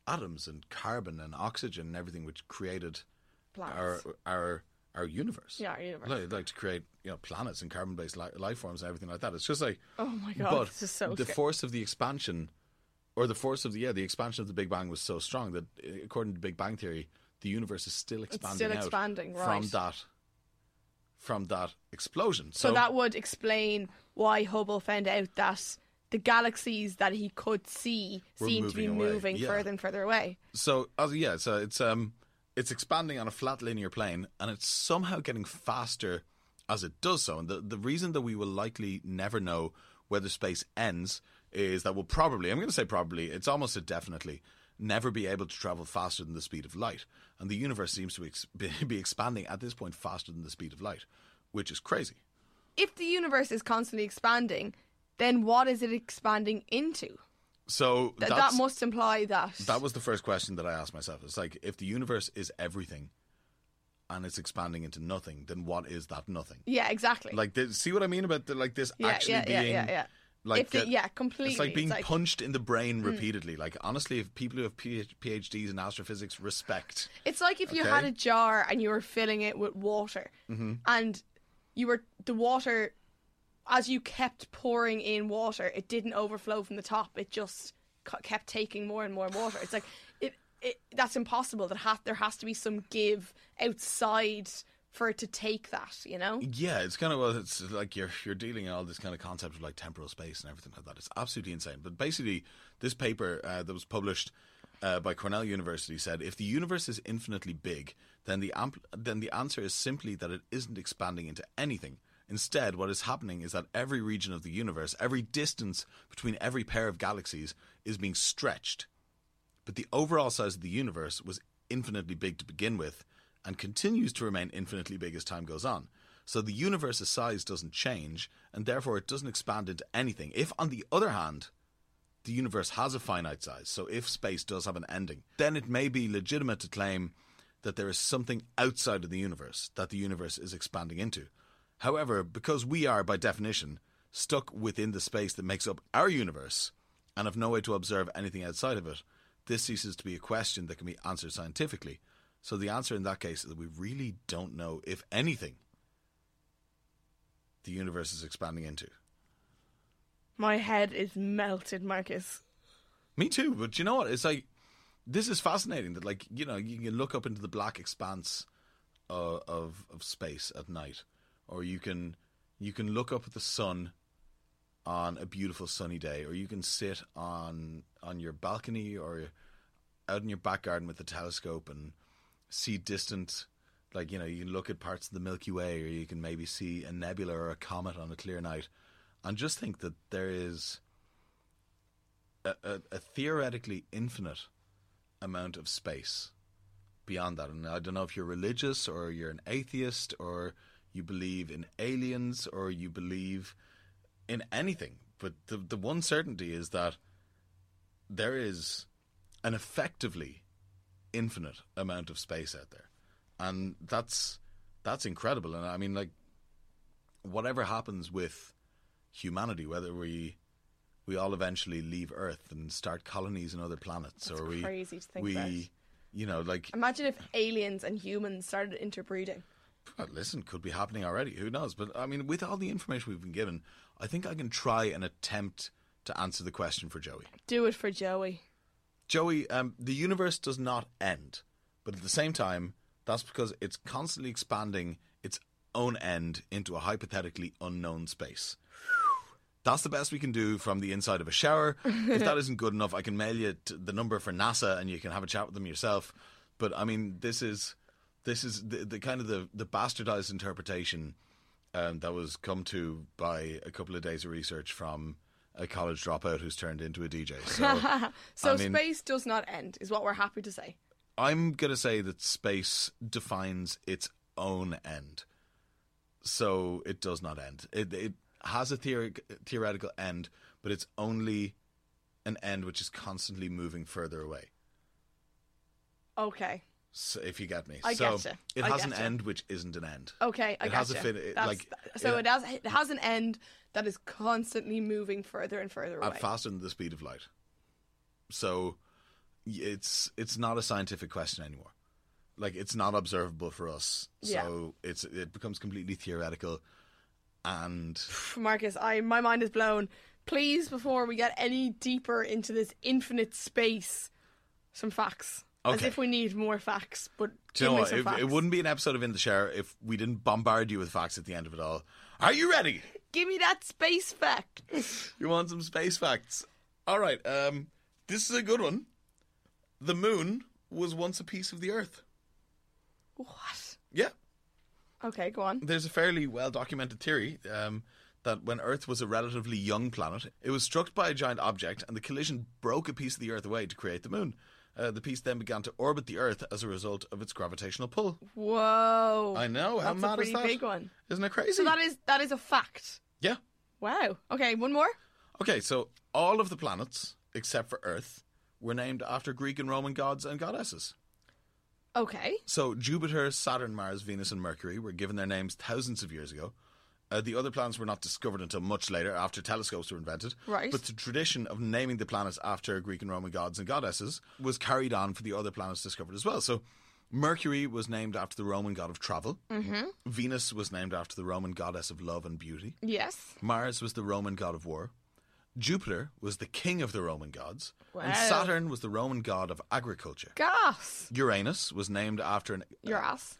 atoms and carbon and oxygen and everything, which created Planets. our universe. Yeah, our universe. Like to create planets and carbon-based life forms and everything like that. It's just like, oh my god, but this is so the scary. force of the expansion, or the force of the expansion of the Big Bang was so strong that, according to Big Bang theory, the universe is still expanding from that explosion. So that would explain why Hubble found out that the galaxies that he could see seem to be moving further and further away. So it's expanding on a flat linear plane, and it's somehow getting faster as it does so. And the reason that we will likely never know whether space ends is that we'll probably, I'm going to say probably, it's almost a definitely, never be able to travel faster than the speed of light. And the universe seems to be expanding at this point faster than the speed of light, which is crazy. If the universe is constantly expanding, then what is it expanding into? So that must imply that. That was the first question that I asked myself. It's like, if the universe is everything and it's expanding into nothing, then what is that nothing? Yeah, exactly. Like, see what I mean about this actually being... Like completely. It's like being punched in the brain repeatedly. Like, honestly, if people who have PhDs in astrophysics, respect. It's like if you had a jar and you were filling it with water, and the water, as you kept pouring in water, it didn't overflow from the top. It just kept taking more and more water. It's like that's impossible. There has to be some give outside for it to take that, Yeah, it's kind of, it's like you're dealing in all this kind of concept of like temporal space and everything like that. It's absolutely insane. But basically, this paper that was published by Cornell University said, if the universe is infinitely big, then the answer is simply that it isn't expanding into anything. Instead, what is happening is that every region of the universe, every distance between every pair of galaxies is being stretched. But the overall size of the universe was infinitely big to begin with, and continues to remain infinitely big as time goes on. So the universe's size doesn't change, and therefore it doesn't expand into anything. If, on the other hand, the universe has a finite size, so if space does have an ending, then it may be legitimate to claim that there is something outside of the universe that the universe is expanding into. However, because we are, by definition, stuck within the space that makes up our universe, and have no way to observe anything outside of it, this ceases to be a question that can be answered scientifically. So the answer in that case is that we really don't know, if anything, the universe is expanding into. My head is melted, Marcus. Me too, but you know what? It's like, this is fascinating that, like, you can look up into the black expanse of space at night, or you can look up at the sun on a beautiful sunny day, or you can sit on your balcony or out in your back garden with a telescope and see distant, like, you can look at parts of the Milky Way, or you can maybe see a nebula or a comet on a clear night, and just think that there is a theoretically infinite amount of space beyond that. And I don't know if you're religious, or you're an atheist, or you believe in aliens, or you believe in anything, but the one certainty is that there is an effectively infinite amount of space out there, and that's incredible. And I mean, like, whatever happens with humanity, whether we all eventually leave Earth and start colonies on other planets, that's or crazy to think about. Like, imagine if aliens and humans started interbreeding. Listen, could be happening already. Who knows? But I mean, with all the information we've been given, I think I can try and attempt to answer the question for Joey. Do it for Joey. Joey, the universe does not end, but at the same time, that's because it's constantly expanding its own end into a hypothetically unknown space. That's the best we can do from the inside of a shower. If that isn't good enough, I can mail you the number for NASA and you can have a chat with them yourself. But I mean, this is the kind of the bastardized interpretation that was come to by a couple of days of research from a college dropout who's turned into a DJ. So, space does not end, is what we're happy to say. I'm going to say that space defines its own end. So it does not end. It has a theoretical end, but it's only an end which is constantly moving further away. Okay. So if you get me. I getcha. It has an end which isn't an end. Okay, I getcha. It has an end that is constantly moving further and further away. Faster than the speed of light. So, it's not a scientific question anymore. Like, it's not observable for us, so it becomes completely theoretical. And Marcus, my mind is blown. Please, before we get any deeper into this infinite space, some facts. Okay. As if we need more facts, but do you know what? facts. It wouldn't be an episode of In the Shower if we didn't bombard you with facts at the end of it all. Are you ready? Give me that space fact. You want some space facts? All right. This is a good one. The moon was once a piece of the Earth. What? Yeah. Okay, go on. There's a fairly well-documented theory that when Earth was a relatively young planet, it was struck by a giant object, and the collision broke a piece of the Earth away to create the moon. The piece then began to orbit the Earth as a result of its gravitational pull. Whoa. I know. How mad is that? That's a pretty big one. Isn't it crazy? So that is a fact. Yeah. Wow. Okay, one more? Okay, so all of the planets, except for Earth, were named after Greek and Roman gods and goddesses. Okay. So Jupiter, Saturn, Mars, Venus, and Mercury were given their names thousands of years ago. The other planets were not discovered until much later, after telescopes were invented. Right. But the tradition of naming the planets after Greek and Roman gods and goddesses was carried on for the other planets discovered as well. So Mercury was named after the Roman god of travel. Mm-hmm. Venus was named after the Roman goddess of love and beauty. Yes. Mars was the Roman god of war. Jupiter was the king of the Roman gods. Wow. And Saturn was the Roman god of agriculture. Gas. Uranus was named after Your ass.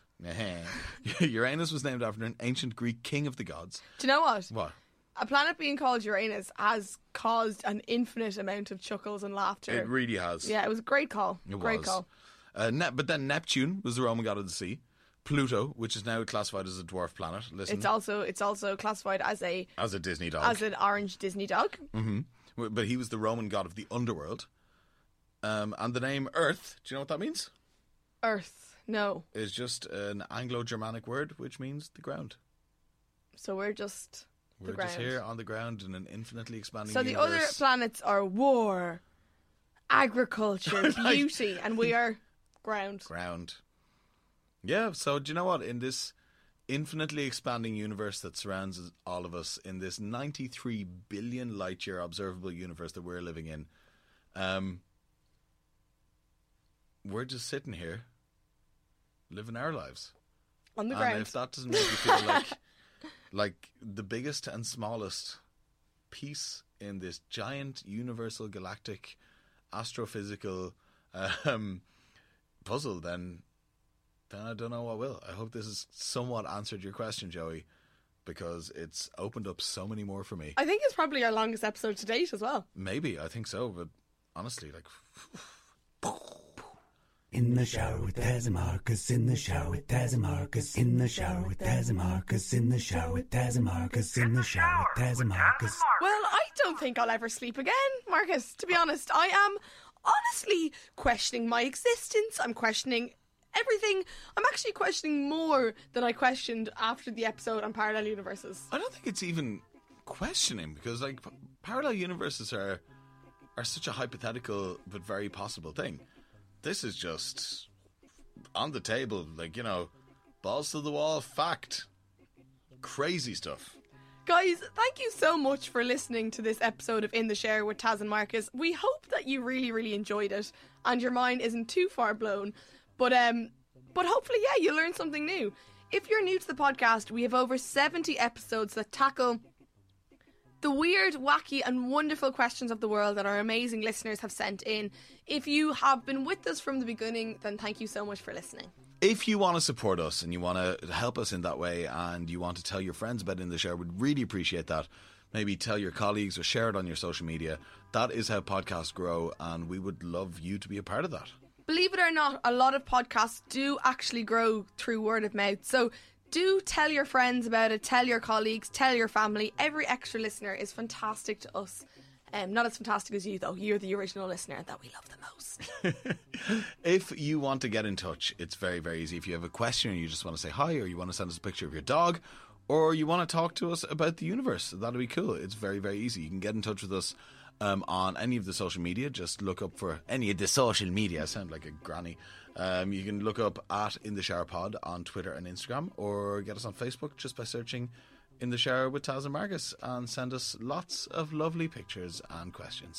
Uranus was named after an ancient Greek king of the gods. Do you know what? What? A planet being called Uranus has caused an infinite amount of chuckles and laughter. It really has. Yeah, it was a great call. It great was. call. But then Neptune was the Roman god of the sea. Pluto, which is now classified as a dwarf planet. Listen, It's also classified as a Disney dog. as an orange Disney dog. Mm-hmm. But he was the Roman god of the underworld. And the name Earth, do you know what that means? Earth. No. Is just an Anglo-Germanic word which means the ground. So we're just the ground. Just here on the ground in an infinitely expanding So universe. the other planets are war, agriculture, Right. beauty, and we are ground. Ground. Yeah, so do you know what? In this infinitely expanding universe that surrounds all of us, in this 93 billion light-year observable universe that we're living in, we're just sitting here living our lives. On the and ground. If that doesn't make you feel like the biggest and smallest piece in this giant universal galactic astrophysical puzzle, then I don't know what will. I hope this has somewhat answered your question, Joey, because it's opened up so many more for me. I think it's probably our longest episode to date as well. Maybe, I think so, but honestly, like... In the shower with Taz and Marcus, in the shower with Taz and Marcus, in the shower with Taz and Marcus, in the shower with Taz and Marcus, in the shower with Taz and Marcus. Well, I don't think I'll ever sleep again, Marcus. To be honest, I am honestly questioning my existence. I'm questioning everything. I'm actually questioning more than I questioned after the episode on parallel universes. I don't think it's even questioning, because like parallel universes are such a hypothetical but very possible thing. This is just on the table, like, you know, balls to the wall fact. Crazy stuff. Guys, thank you so much for listening to this episode of In the Shower with Taz and Marcus. We hope that you really, really enjoyed it and your mind isn't too far blown. But hopefully, yeah, you learned something new. If you're new to the podcast, we have over 70 episodes that tackle the weird, wacky and wonderful questions of the world that our amazing listeners have sent in. If you have been with us from the beginning, then thank you so much for listening. If you want to support us and you want to help us in that way, and you want to tell your friends about In the Shower, we'd really appreciate that. Maybe tell your colleagues or share it on your social media. That is how podcasts grow, and we would love you to be a part of that. Believe it or not, a lot of podcasts do actually grow through word of mouth. So do tell your friends about it, tell your colleagues, tell your family. Every extra listener is fantastic to us. Not as fantastic as you, though. You're the original listener that we love the most. If you want to get in touch, it's very, very easy. If you have a question or you just want to say hi, or you want to send us a picture of your dog, or you want to talk to us about the universe, that'll be cool. It's very, very easy. You can get in touch with us on any of the social media. Just look up for any of the social media. I sound like a granny. You can look up at In the Shower Pod on Twitter and Instagram, or get us on Facebook just by searching In the Shower with Taz and Marcus, and send us lots of lovely pictures and questions.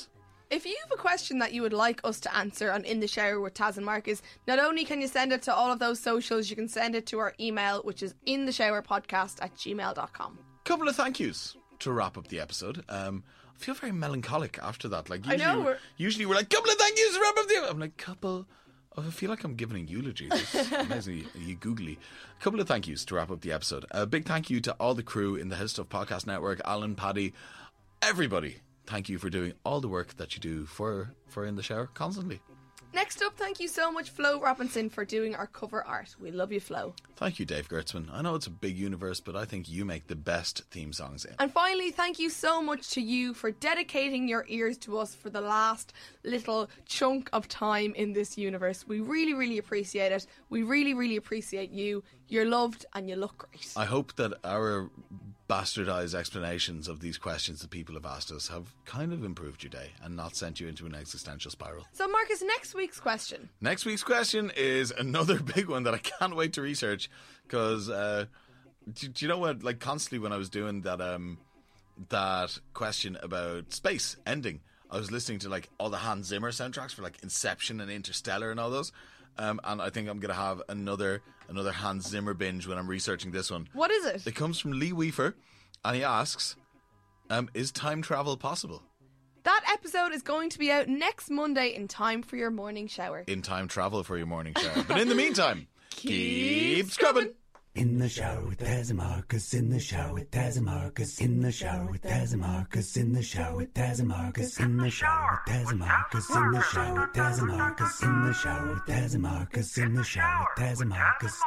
If you have a question that you would like us to answer on In the Shower with Taz and Marcus, not only can you send it to all of those socials, you can send it to our email, which is intheshowerpodcast@gmail.com. Couple of thank yous to wrap up the episode. I feel very melancholic after that. Like usually we're like, couple of thank yous to wrap up the episode. I'm like, couple. Oh, I feel like I'm giving a eulogy. It's amazing. You googly. A couple of thank yous to wrap up the episode. A big thank you to all the crew in the Head Stuff Podcast Network, Alan, Paddy, everybody. Thank you for doing all the work that you do for In the Shower constantly. Next up, thank you so much, Flo Robinson, for doing our cover art. We love you, Flo. Thank you, Dave Gertzman. I know it's a big universe, but I think you make the best theme songs. And finally, thank you so much to you for dedicating your ears to us for the last little chunk of time in this universe. We really, really appreciate it. We really, really appreciate you. You're loved and you look great. I hope that our bastardized explanations of these questions that people have asked us have kind of improved your day and not sent you into an existential spiral. So, Marcus, next week's question. Next week's question is another big one that I can't wait to research because, do you know what? Like, constantly when I was doing that question about space ending, I was listening to like all the Hans Zimmer soundtracks for like Inception and Interstellar and all those. And I think I'm going to have another Hans Zimmer binge when I'm researching this one. What is it? It comes from Lee Weaver, and he asks, is time travel possible? That episode is going to be out next Monday in time for your morning shower. In time travel for your morning shower. But in the meantime, keep scrubbing. In the shower with Taz and Marcus, in the shower with Taz and Marcus, in the shower with Taz and Marcus, in the shower with Taz and Marcus, in the shower with Taz and Marcus, in the shower with Taz and Marcus, in the shower with Taz and Marcus, in the shower with Taz and Marcus.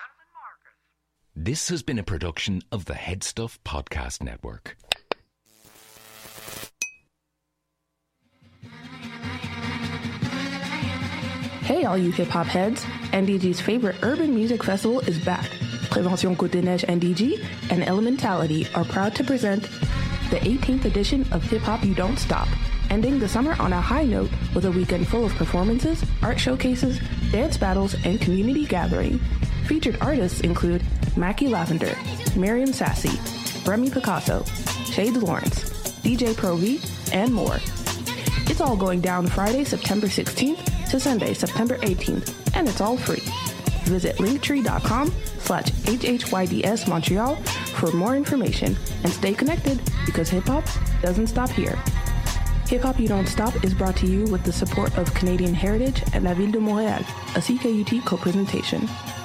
This has been a production of the Head Stuff Podcast Network. Hey all you hip-hop heads, NDG's favorite urban music festival is back. Prévention Côte Neige NDG and Elementality are proud to present the 18th edition of Hip Hop You Don't Stop, ending the summer on a high note with a weekend full of performances, art showcases, dance battles, and community gathering. Featured artists include Mackie Lavender, Miriam Sassy, Remy Picasso, Shades Lawrence, DJ Pro V, and more. It's all going down Friday, September 16th to Sunday, September 18th, and it's all free. Visit linktree.com/HHYDS Montreal for more information and stay connected because hip-hop doesn't stop here. Hip-Hop You Don't Stop is brought to you with the support of Canadian Heritage and La Ville de Montréal, a CKUT co-presentation.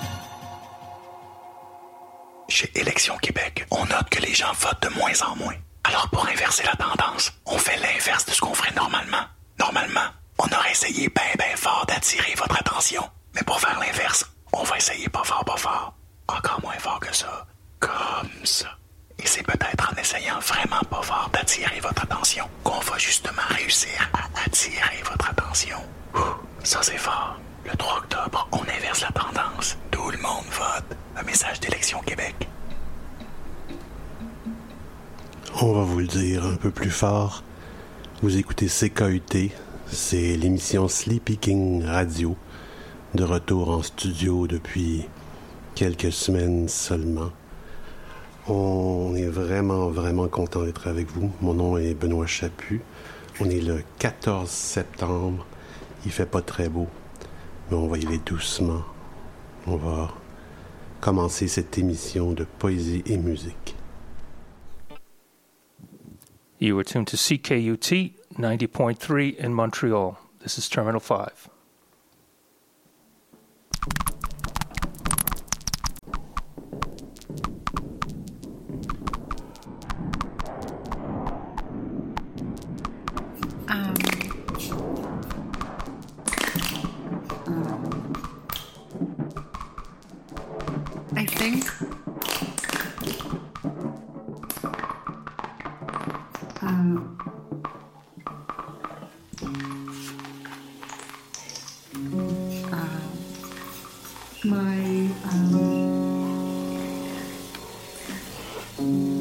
Chez Élections Québec, on note que les gens votent de moins en moins. Alors pour inverser la tendance, on fait l'inverse de ce qu'on ferait normalement. Normalement, on aurait essayé ben fort d'attirer votre attention. Mais pour faire l'inverse, on va essayer pas fort. Encore moins fort que ça. Comme ça. Et c'est peut-être en essayant vraiment pas fort d'attirer votre attention qu'on va justement réussir à attirer votre attention. Ça c'est fort. Le 3 octobre, on inverse la tendance. Tout le monde vote. Un message d'Élections Québec. On va vous le dire un peu plus fort. Vous écoutez CKUT, c'est l'émission Sleepy King Radio, de retour en studio depuis quelques semaines seulement. On est vraiment content d'être avec vous. Mon nom est Benoît Chaput. On est le 14 septembre. Il fait pas très beau, mais on va y aller doucement. On va commencer cette émission de poésie et musique. You are tuned to CKUT 90.3 in Montreal. This is Terminal 5. I think my